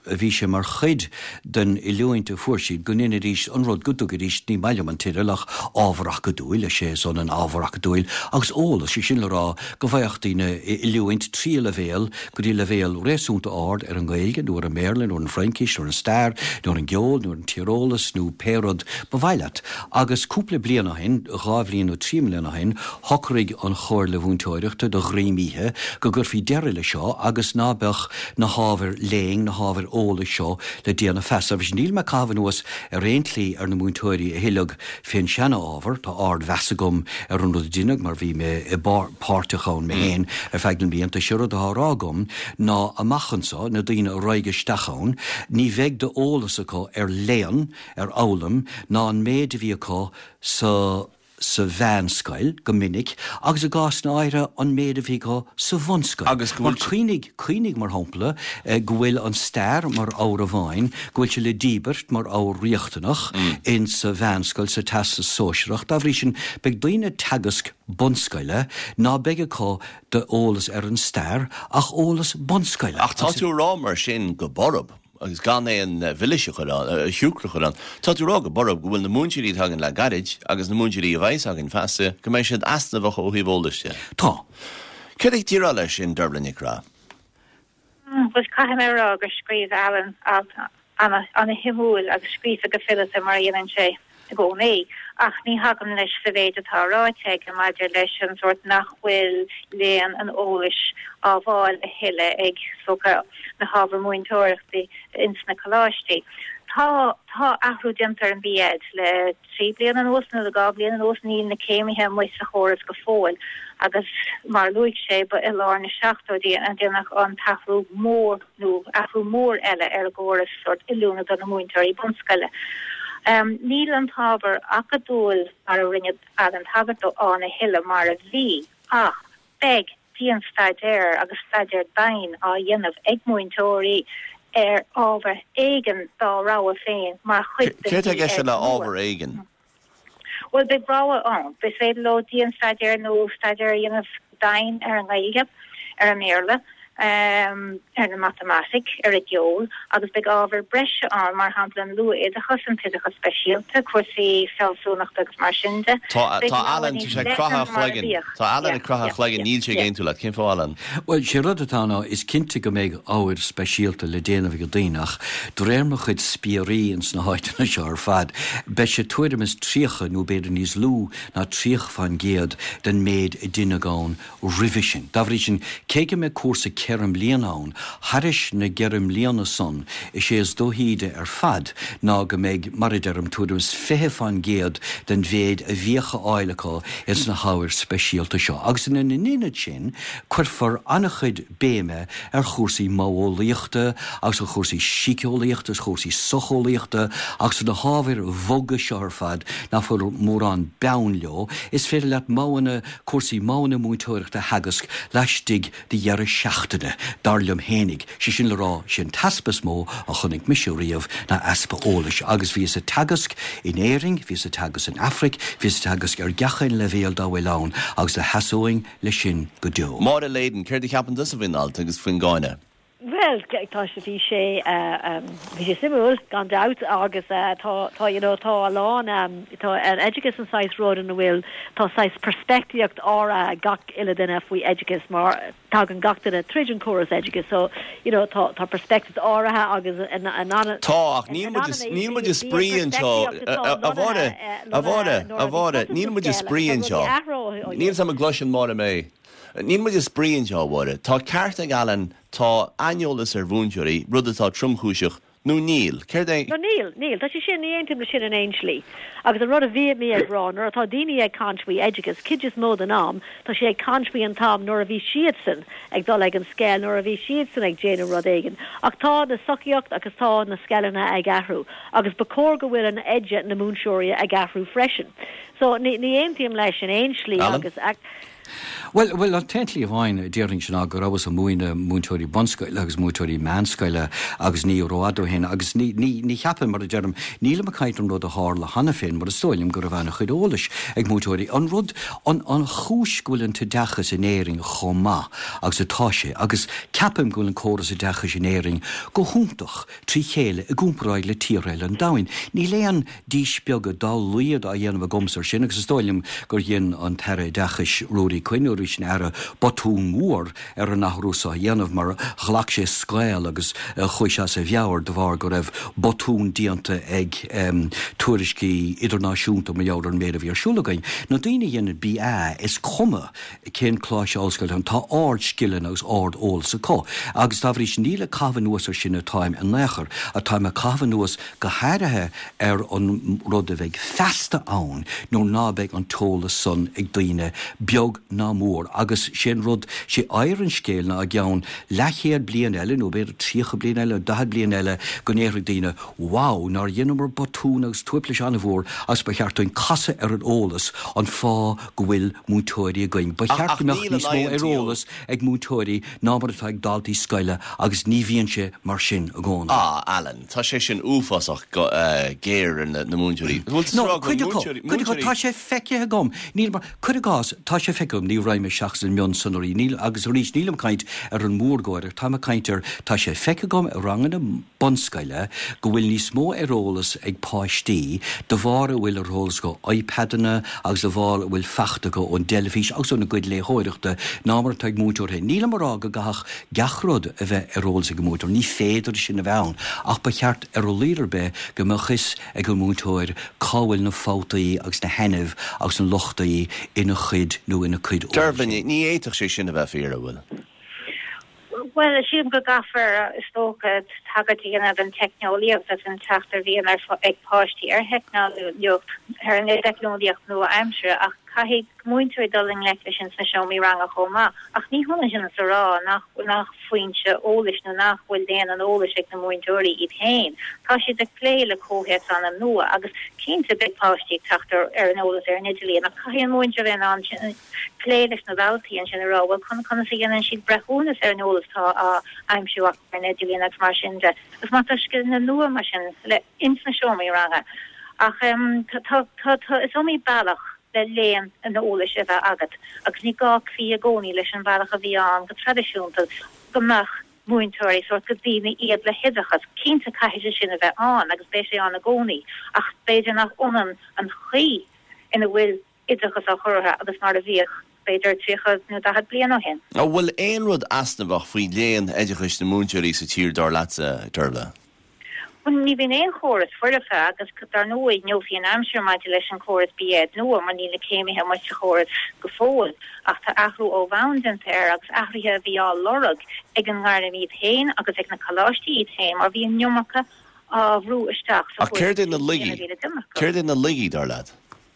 bhí sé mar chuid den I leúinte fuairsiad go nine ríist an rud goú go ríist ní meile an tíireach ábharach go dúil a sé son an ábharach go dúil agus ólas sé sin le rá go bhaochttaíine I leúint trí le bhéal go dtí le bhéal réasúnta áard ar an Gaeilge nuair an Merlin nuair an Frankis nuair an Stair nuair an Geol nuair an Tyrolas nó Pérod bhaileat agus cúpla bliana hin gábhlíon ó 3 bliana hin hocaigh an chóir le bhúntóireachta doghrímíthe go gur bhí deire le seo agus nábeh na hábhar léing na hábhar óla seo le déana fesa bhís níl me cabhanúas ar réontlí ar na múntóirí a hiileag féin seanna ábhar tá ard vesagum ar an rud duineag mar bhí me I pártachán me héin ar feiglan bíanta siúrad a rágum ná amachchansa na daoine roiige stachán ní bheith de ólas acu ar léan ar álam ná an méid a bhí acu sa bheanscail go minic agus a gás na áire an méad a bhí go sa bhunscail. Agus go bhfuil cuinig mar hampla go bhfuil an stair mar áir a bháin go bhfuil se le díbert mar áir riachtanach in sa bheanscail sa tas sa sóisireacht a bhrí sin beag daoine tagasc bunscaile ná beag acu de ólas ar an stair ach ólas bunscaile. Ach tá tú rá mar sin go borb. agus gan é an bhiise hiúcra chun Tá tú rá go borb go bhfuil na múntirí hagan le garid agus na múntirí a bhais agin feasta go mééis siad asna bhacha ó híholaiste. Tá. Cud ag tíra leis sin Dublin-rá? Bus caiimrá agus scríomh Alan anna himúil agus scríomh a go fillta mar dhéanaan sé a gcónaí ach ní hagam leis sa bhéad atá ráite go maidir leis an sort nachhfuil léan an ólis á bháil a hiile ag socha na hábhar múintóireachtaí ins na choláistí. Tá ahrú dintar an bíad le 3 bliain an os na le 2 bliain an os ní na céimithe mu sa chóras go fóil agus mar luigh sé ba I lár na 16 an dénach an tahrú mór nó ahrú mór eile ar agóras sort ilúna don na múintóirí bunscaile. Níl an tábhar acadúil mar a rinne an tagadú an a hiile mar a bhí ach beg bhí an staidéir agus staidéir dain á dhéanamh ag múintóirí ábhar éigen dá rá féin mar chuid. Cé ag se le ábhar éigen? Well be bra an be féidir lo díon staidéir nó staidéir dhéanamh dain ar an Gaeilge ar an Méarla. ar na matematic ar a geol agus be ábhar breise an mar haplan luid a chosan tiidecha speisialta cuasaí fellsúnacht agus mar sinnte. Tá Alan sé crotha chléigen. Tá Alan crotha chléigen níl sé géintú le cin fá Alan. Well sé rudatána is cinnte go méid áir speisialta le déanamh go daoinach dréirme chuid spiaí ins na háitena seo ar fad be sé tuaidim is tríocha nó beidir níos lú ná tríoch fan géad den méid I duine gáin rivision. Dáhrí sin céige me cuasa cerim líanán, haris na gerim líana son, is sé is dóhíide ar fad, ná go méid maridirm tuaidims fithe fan géad den bhéad a bhíocha áileá is na háir speisialta seo. Agus in níine sin, chuirfar annachchuid béime ar chósaí máolaíochta, agus a chósaí síceolaíochta, chósaí socholaíochta, agus na hábhar bhoga seo ar fad, na fu mór an bean leo, is féidir leat mána cuasaí mána múintóireachta hagasc leistigh de dhearra seachtaine, darlumm hénig, sé sin le rá sin taspas mó a chunig misisiúríomh na aspa ólais, agus bhí sa tagasc in éing, bhí sa tagas in Afric, bhí sa tagasc ar gachain le bhéal dá bhfuilán, agus a hasóing le sin go deo. Mar a léiden, céir de ceapan dus a bhínáil agus faoin gáine. Well, tá sé bhí sé bhí sé simúil gan dat agus tá lán tá an Educus an 6 rud an bhfuil tá 6 perspectíocht á gach ile duine faoi Educus mar tá an gachta a trían choras Educus so tá perspective áirithe agus an Tá ach níl muid is spríonn seo a bhada níl muid is spríonn seo níl sam a gluisian mar mé. Níl muid is spríonn seo bhda. Tá ceart ag Alan tá aineolalas ar bhúnseoirí rud atá trumchúiseach nó níl. No níl, tá sé sin níontim le sin an éinslí. Agus an rud a bhí mí ag rán, ar atá daoine ag cantmhaí Educus, cidius mód an am, tá sé ag cantmhaí an tam nuair a bhí siad san ag dul ag an scéil nuair a bhí siad san ag déanú rud éigen. Ach tá na socaíocht agus tá na sceilena ag ahrú, agus bacór go bhfuil an eide na múnseoirí ag ahrú freisin. So ní aontaim leis an éinslí agus Well an tently a bhain dearing sin agur agus a muoine mútóirí bonscoile agus mútóirí manscoile agus ní roiadú hen agus ní cheapan mar a dearm níle a caiitum rud a há le hanna féin mar a stoilm gur a bhena chuidolalas ag mútóirí an rud an chúsgúilin te dechas in éing chomá agus a táise agus ceapim gúil an córas a dechas in éing go húntaach trí chéile a gúmparáid le tíréile an dain. Ní léan díos beag a dá luiad a dhéanamh a gomsar sin agus a stoilm gur dhéan an teire dechas Ruaidhrí Cuinúirí sin ar a botún mór ar an nachrúsa dhéanamh mar chlaach sé scéil agus chuise sa bheabhar de bhar go raibh botún díanta ag tuairiscí idirnáisiúnta ma deabhar an méad a bhí arsúlagain. Na daoine dhéanamh bí is cuma cén chláise áilscoil an tá áard scilin agus áard óil sa có. Agus tá bhrí níle cabhan nuas ar sin a táim an nechar a táim a cabhan nuas go háirithe ar an rud a bheith festa ann nó nábeidh an tóla son ag daoine beag ná mór agus sin rud sé éireann scéalna a gceann lechéad blian eile nó beidir 3 blian eile 10 blian eile go néir daoine wow nar dhéanamar botún agus tuiplis anna bhór as ba cheartún casa ar an ólas an fá go bhfuil mútóirí a going. Ba cheartúach níos mó ar ólas ag mútóirí ná mar atá ag daltaí scoile agus ní bhíonn sé mar sin a gcóna. Alan, tá sé sin úfasach géir na mútóirí. No, chuide tá sé feice a gom. Níl mar chuide gás tá sé feicem ní raimime seachas an mion sanorí níl agus rís nílam caint ar an mórgóir tá a caintear tá sé feice gom a rangan na bonscaile go bhfuil níos mó ar ólas ag páistí de bhar a bhfuil ar ólas go iPadanna agus de bhar a bhfuil fechta go ón delefís agus na goid léthóireachta ná mar teag mútóir he. Nílam marrá go gach gachrod a bheith ar ólas ag mútóir ní féidir sin a bheann ach ba cheart ar ó líar be go mochis ag go mútóir cáhfuil na fátaí agus na henamh agus na lochtaí ina chuid nó ina chuid. Derblin, ní éiteach sé sin a bheith fíor a bhfuil. Well, siim go gafar stógad tagadtí an technoliaach dat an taachtar bhíon ar ag páistí ar heicnáiliocht ar an technoliaach nua aimsire ach caihí muinteir doling leis sin sa seomí rang a chomá ach ní honna sin sa rá nach faoinse ólis nó nachhfuil déan an ólis ag na muintúirí iad hain. Tá si de léile cóhéit an an nua agus cínta big páistí taachtar ar an ólas ar nidlí ach caihí muinteir an sin léiles na bhiltaí an sin rá bhfuil chuna sa ghéanaan siad brethúnas ar an ólas tá a aimsúach ar nidlí agus mar sin de gus má skill na nua mar sin le insna seomí ranga ach is omí bailach le léan an ólis a bheith agat agus ní gá hí a gcónaí leis an bailach a bhí an go tradiisiúnta gomach muintóirí sort go dtíine iad le hiidechas cínta caiise sin a bheith an agus bé sé an a gcónaí ach beidir nach onan an chuí ina bhfuil idechas a churtha agus mar a bhíoch beidir tríchas nó dahad blian ó hen. Bhfuil éon rud asnamhach faoi léon éideachas na múinteirí sa tír dar lása Derla. Ní bhín éon choras fuirfa agus dar nóid neohí an amsir maidide leis an choras bíad nua mar níle céimithe mu choras go fóil ach tá ahrú ó bhaindint ar agus ahrithe bhí á lorug ag an gáir míad hain agus ag na choláistí iad hain mar bhí an neomacha á bhrú isteach. Ach céir in na ligí dar lad?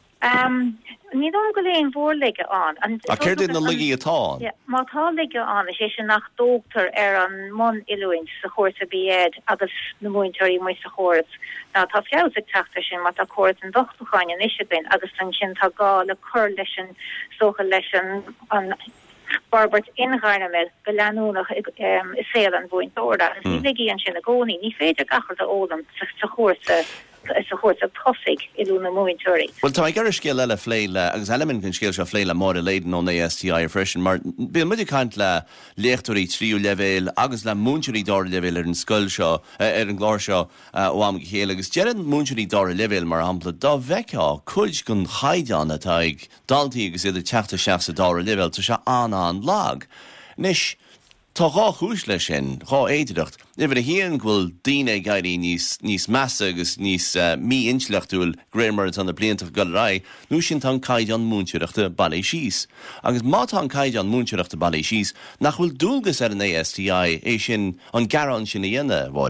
Ní dom go léon bhór leige an. A céir in na ligí atá? Má tá leige an is sé sin nach dógtar ar an mon iluint sa chóirsa bíad agus na muintóirí mu sa chóirs. Ná tá fiáigh teachta sin má tá chóirs an dochtaáin an isise bin agus an sin tá gá le chur leis an socha leis an Barbart inghainemid go leanúnach is sé an bhaintóra. Ní ligí an sin a gcónaí, ní féidir gachar a ólam sa chóirsa is a chóirsa tosig ilú na muintóirí. Well, tá gar scéal eile phléile agus element cin scéal se phléile mar a léidir ón ASTI ar freisin, mar bí muidir cant le léchtúirí tríú levéil agus le múinteirí dar levéil ar an scoil seo ar an gláir seo ó am chéile agus dearan múinteirí dar levéil mar ampla dá bheiceá chuid gon chaideanna tá ag daltaí agus idir teachta seach sa dar levéil tá se an lag. Nis tá gá chúis lei sin, gá éidireacht. Ibar a híon bhfuil daoine gaiirí níos measa agus níos mí insleachtúil gréimar an na bliantach go rá, nó sin tá caiid an múinteireachta bailí síos. Agus má tá caiid an múinteireachta bailí síos, nach bhfuil dúlgus ar an ASTI é sin an garan sin na dhéine bhide.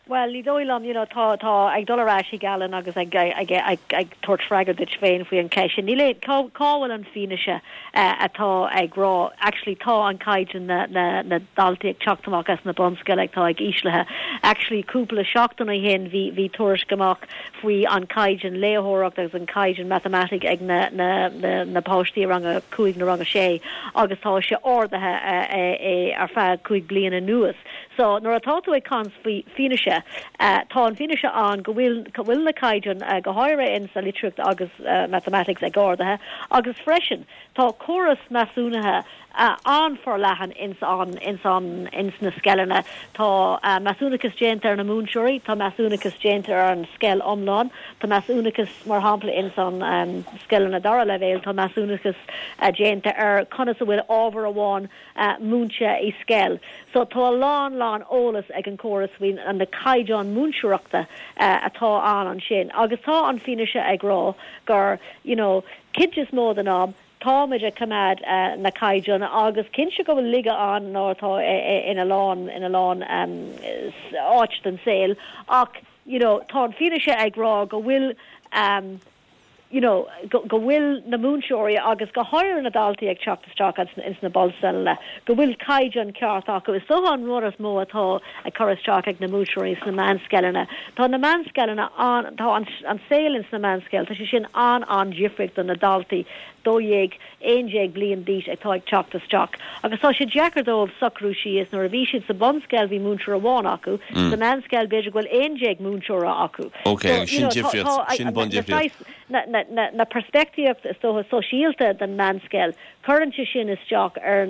Well, ní dóilm tá ag dorásí galan agus ag tuairt freigad dit féin faoi an ceisi. Ní le cáhfuil an fineise atá ag rá actually tá an caiidan na daltaí ag teachtamach as na bonscail ag tá ag íslethe. Actually cúpla seachtainna hen hí tuairis gomach faoi an caiidan léthóireacht agus an caiidan mathematic ag na páistí ranga cúig na ranga sé agus tá sé ordathe ar feadh cúig bliana nuas. So nuair atá tú ag cons fineise tá an fineise an go bhfuil na caiidan go háire in sa litreacht agus mathematics ag ordathe agus freisin tá choras masúnathe an for lehan ins na skelline tá masúnicus géint ar na múnsúí tá masúnicus géint ar an scel omláin tá masúnicus mar hapla ins an skelline dara levéil tá masúnicus géint ar conas a bhfuil ábhar amháin múnse I scel so tá lán ólas ag an choras win an na caiidan múnsúachta atá an sin agus tá an fineise ag rá gur kidjas mód an am táid a cumad na caiidan agus cinse go bhfuil liga an nátá ina lán áit den saoil ach tá an fineise ag rá go bhfuil go bhfuil na múnsóirí agus go háir na daltaí ag teachtasteach ins na bolselle go bhfuil caiidan ceart acu is so an ruras mó atá ag chorasteach ag na múnsóirí na manscellena tá na manscellena tá an saoil ins na manscell tá sé sin an difricht an na daltaí dóéig ééig blion díis ag tá ag teachtasteach agus tá sé deacardómh sacrú sios nó a bhí siad sa bonscell bhí múnsúr amháin acu sa manscell beidir bhfuil ééig múnsúra acu. Okay, sin difricht sin bon difricht. Na perspektíocht is tó sosiálta den manscell currente sin is teach ar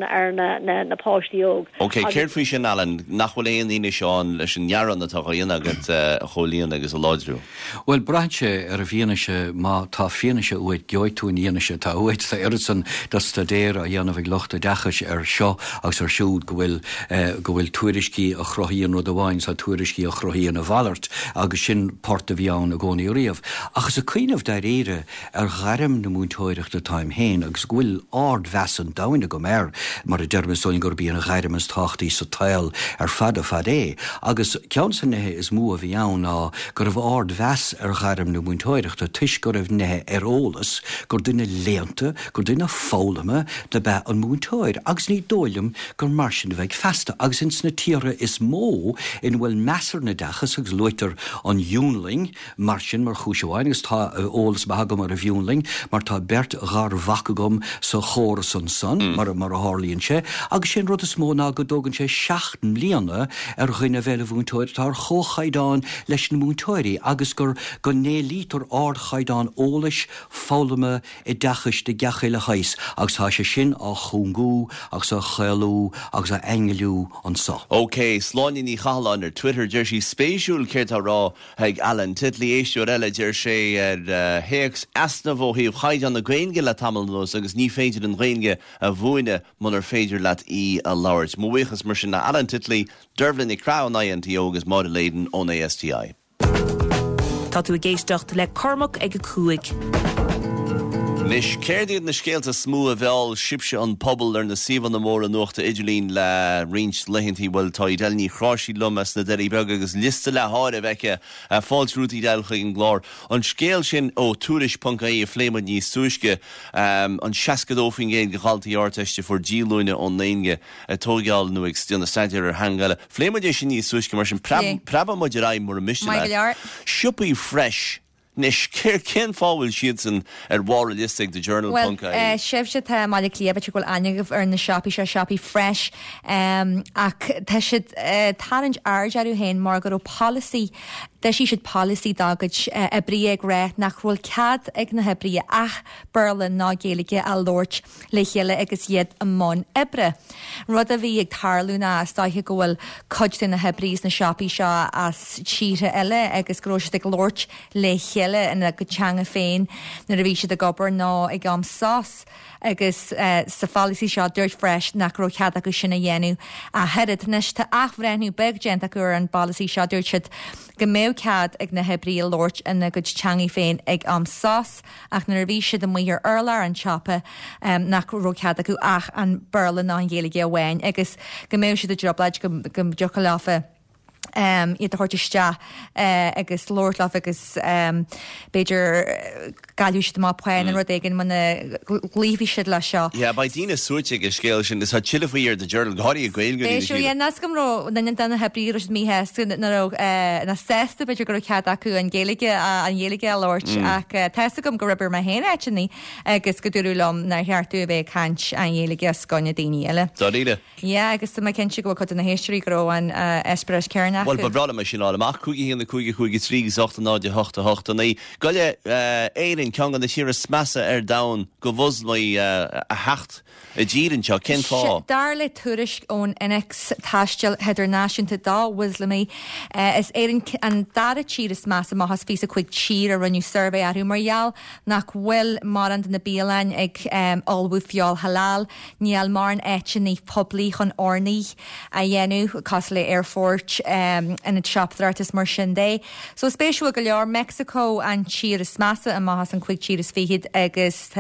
na páistíog. Okay, céir faoi sin Alan nachhfuil éon íine seán leis an nearan atá dhéanagad cholíon agus a láidrú. Well braitse ar a bhíanaise má tá fianaise uid geoitún dhéanaise tá uid tá Ericsson das tá déir a dhéanamh lochta dechas ar seo agus ar siúd go bhfuil tuairiscí a chrothíon rud amháin sa tuairiscí a chrothíon a bhallart agus sin porta bheán a gcónaí riamh. Agus a cuiinmh de réire ar gharm na múntóireachta táim héin agus bhfuil ard bhesan damhaine go méir mar a dermasúin gur bíon a gharmas táchtaí sa tail ar fad é. Agus ceansan nethe is mú a bhí ann ná gur bh ard bheas ar gharm na múntóireachta tuis gur bh nethe ar ólas gur duine léanta gur duine fólama de be an múntóir agus ní dóilm gur mar sin bheith festa agus ins na tíre is mó in bhfuil measar na dechas agus luitar an dúnling mar sin mar chúiseáin agus tá ólas bahagam ar a bhúnling mar tá bert gar vacagum sa chóras an san mar a hálíonn sé agus sin rud is mó ná go dógann sé 16 bliana ar chuine bheile bhúntóir tá chóchaidán leis na múntóirí agus gur go 9 lítar ard chaidán ólas fólama I dechas de gechéile chais agus tá sé sin á chungú agus a chealú agus a engelú an sa. Okay, sláinní ní chaáin ar Twitter deir sí spéisiúil céirt rá ag Alan Titley éisiúir eile deir sé ar héex asna bhóthaíomh chaid an na gréinge le tamilnós agus ní féidir an gréinge a bhuaine man ar féidir leat í a labhairt. Mhuichas mar sin na Alan Titley d'uirblin I crá naiontaí agus máda léidir ón ASTI. Tá tú a géisteacht le Cormac ag a cúig. Nis céirdíad na scéalta smú a bheall sibse an pobl ar na síomhan na mór an nuachta idirlín le rins leithintí bhfuil tá idelní chráisí lumas na deirí beag agus lista le háir a bheice fáilsrútaí delcha an glár. An scéal sin ó tuairis.ie a phléimad níos suisce an seacadófin géad go chailtaí áirteiste for dílúine ón nainge tógáil nu ag stianna staidir ar hangaile. Phléimad é sin níos suisce mar sin preba muidir raim mar a misisiile. Siúpaí fresh. Nis cén fáhfuil siad san ar bhrálistic de journal. Well, sibse tá mála clíabh go bhfuil ainegah ar na shopí se shopí fresh ach tá siad tarint airdearú hain mar gur ó policy de sí siad policy dagad a brí ag réit nach bhfuil cad ag na hebrí ach Berlin ná géalaige a Lort le chéile agus iad an món ibre. Rud a bhí ag tarlú na stáithe go bhfuil coid na hebrís na shopí seo as tíre eile agus gróise ag Lort le chéile in a go teanga féin na a bhí siad a gobar ná ag am sás agus sa policy seo dúirt fresh nach ró cead agus sinna dhéanú a head nes tá achhrenú beg gent a gur an policy seo dúirt siad go méo cead ag na hebrí Lort in a go teangaí féin ag am sás ach na a bhí siad an muir urlar an chopa nach ró cead acu ach an Berlin ná an géalaige a bhhain agus go méo siad a droblaid go deocha láfa iad a thuirteiste agus Lordlove agus beidir galúis má poin an rud igen man líhí siad le seo. Ja, ba dína suúte ag scéil sin is chiilehíir de journal háí a gail go. nas gom ró na denna hebrí míhe na sésta beidir gur cead acu an ggéige an dhéige Lord ach te gom go ribir me héna etní agus go dúlum na cheartú bheith cant an dhéige scoine daine eile. Dáíide? Ja, agus me cin si go chu na héisteí go an espres cearna. Well, ba brala me sin amach cúgi hína cúgi 3 8 8 8 9. Goile éirin ceangan na siar smasa dain go bhs mai a hecht a ddíann seo cin fá. Dar le tuairis ón NX taistil heidir náisiúnta dá bhs le mé is éirin an dara tír is massa má has fís a chuig tír a runniu survey arú margheall nach bhfuil mar an na bíalain ag olbú fiol halal níall mar an etin ní poblí chun ornaí a dhéanú cos le airfort in a shoptartas mar sin dé. So spéisiú go leor Mexico an tír is massa a má has an chuig tír is fihiad agus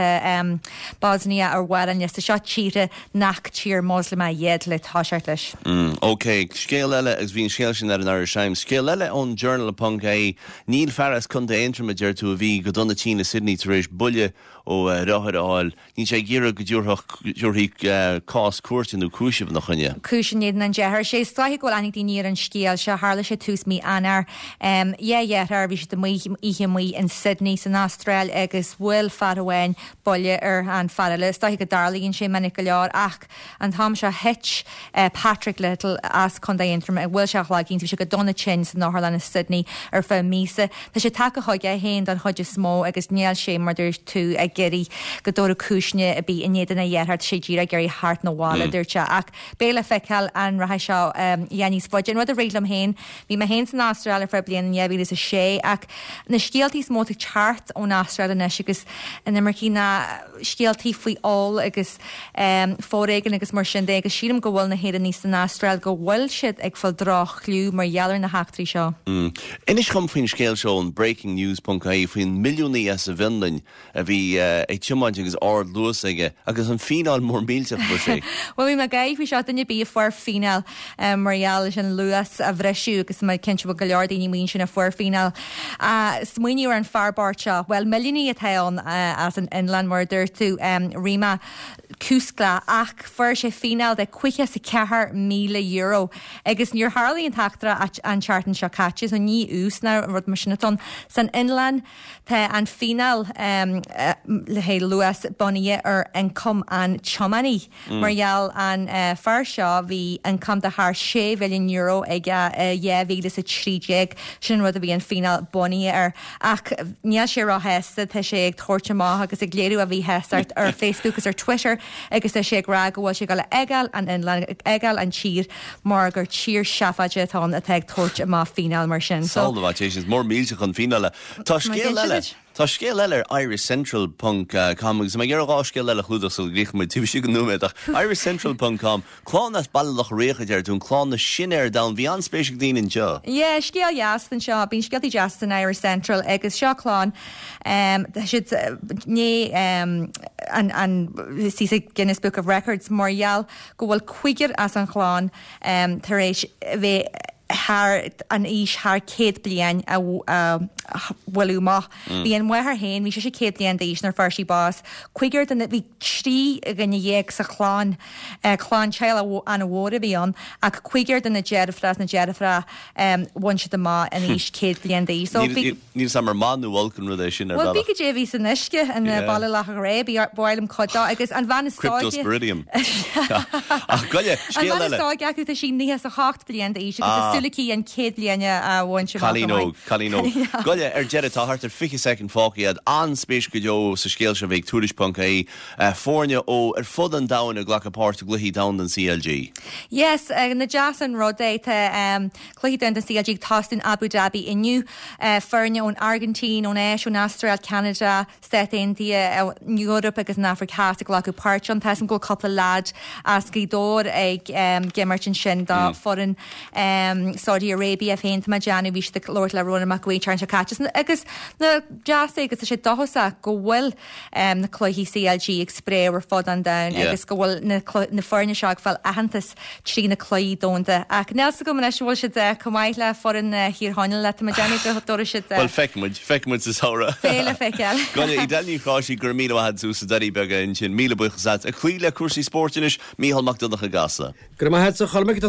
Bosnia ar bhil an ysta seo tíre nach tír Muslim a dhéad le táseart leis. Ok, scéal eile agus bhín scéal sin ar an air seim. Scéal eile ón journal upon é níl ferras chun de intermediate tú a bhí go donna tína Sydney tar éis bulle ó ráthir áil. Ní sé ggéire go dúrthaí cás cuairtinú cúisih nach chunne. Cúisinéad an dethir sé straigh goil anig daoine an scéal se hála sé tús mí anar dhéar bhí sé ihe mí in Sydney san Austrráil agus bhfuil farhhain bolle ar an farile. Straigh go darlaíonn sé minic go leor ach an tham se het Patrick Little as chun daintrum ag bhfuil seach láginn tú se go donna chin san náthlan na Sydney ar fá mísa. Tá sé take chuig a héin an chuide smó agus níall sé mar dúir tú ag geirí go dó cisne a bí inéan a dhéarthart sé ddíra geirí hart na bhála dúirte ach béle feiceil an ratha seo dhéanní foiin rud a rélam héin bhí me hén san Austrráil ar blian neabhí is a sé ach na scialtaí móta teart ón Austrráil neis agus in immercí na scialtaí faoi all agus fóréigen agus mar sin dé agus siadm go bhfuil na héad níos san Austrráil go bhfuil siad ag fáil drách clú mar dhealar na heachtaí seo. Inis chum faoin scéil seo an breakingnews.caí faoin milliúnaí as a bhinlainn a bhí ag tiúmáid agus ard luas aige agus an fínáil mór mílte fu sé. Well, bhí me gaith bhí seo duine bí fuair fínáil marall an luas a bhreisiú agus mai cinse go leordaí mín sin a fuair fínáil. Smuoinú ar an farbáirte, well milliúnaí a taán as an inland murder tú rima cúscla ach fuair sé fínáil de cuiche sa €4,000,000 agus níor Harlaíon tachtra an chartan seo caite an ní ús na rud mar sinnaton san inland tá an fínáil le hé luas bunaí ar an com an chomaní margheall an fear seo bhí an com de th €6,000,000 ag dhéhhíle a tríé sin rud a bhí an fínáil bunaí ar ach níl sé rá heasta tá sé ag tuairte má agus ag léirú a bhí heart ar Facebook agus ar Twitter agus é sé rá go bhfuil sé go le eáil an inland eáil an tír mar gur tír seafaide tá a teag tuairt má fínáil mar sin. Salvatéis mór mílte chun fínáile. Tá scéal eile. Tá scéal eile Irish Central.com agus mé ggéar scéal eile chuúdasúil gríich mu tú si go numéach irishcentral.com chláán as ballach réchaidir tún chláán na sin ar da bhí an spéisiach daoine seo. Ié, scéal jaastan seo bín scialtaí jaastan Irish Central agus seo chláán si ní an sí Guinness Book of Records margheall go bhfuil chuigear as an chláán tar éis bheith an ís haar 100 blian a bhfuilú má. Bhí an mhaithar hain, bhí sé 100 blian éis nar farsí bás. Cuigeir den bhí trí a gannne dhéag sa chláán teil an bhra bhí an ach chuigeir den na jeadafras bhain si má an ís 100 blian éis. Níl sam mar manú bhilcan rudéis sin ar bhil bí go dé bhí san isce an bailla lech a ré bí bhilm chodá agus an bhana Cryptosporidium. Goile scéal eile. An bhana acu sí níos a 8 blian éis Sulicí an 100 blianne a bhain se Chalíó. Goile ar dead táthart ar 50 second fáciad an spéis go deo sa scéal se bhéh túris.caí fórne ó ar fud an dain a ghlachapáirta gluhí da an CLG. Yes, na jazz an rodé chluhí den CLG tastin Abu Dhabi inniu fearne ón Argentín ón éis ón Austrráil, Canada, South India, Europe agus na Africa a ghlachapáirt an go coppla lad as go dór ag gimmert an sin dá foran Saudi Arabia féint ma Janu vís de Lord le Rona McQueen se catches agus na jazz agus sé dohosa go bhfuil na chluhí CLG ag spré ar fod an down agus go bhfuil na forne seag fel ahantas trí na chluí dónta ach nelsa go man bhil si cumáid le foran hir háine le ma Janu go do si Well feicmuid is hára. Féle feiceal. Gona I daniu cháí gur míle had sú sa darí bega in sin míle buchas a chuile cuasí sportinis míhall Macdonach a gasa. Gur ma het sa cholmeic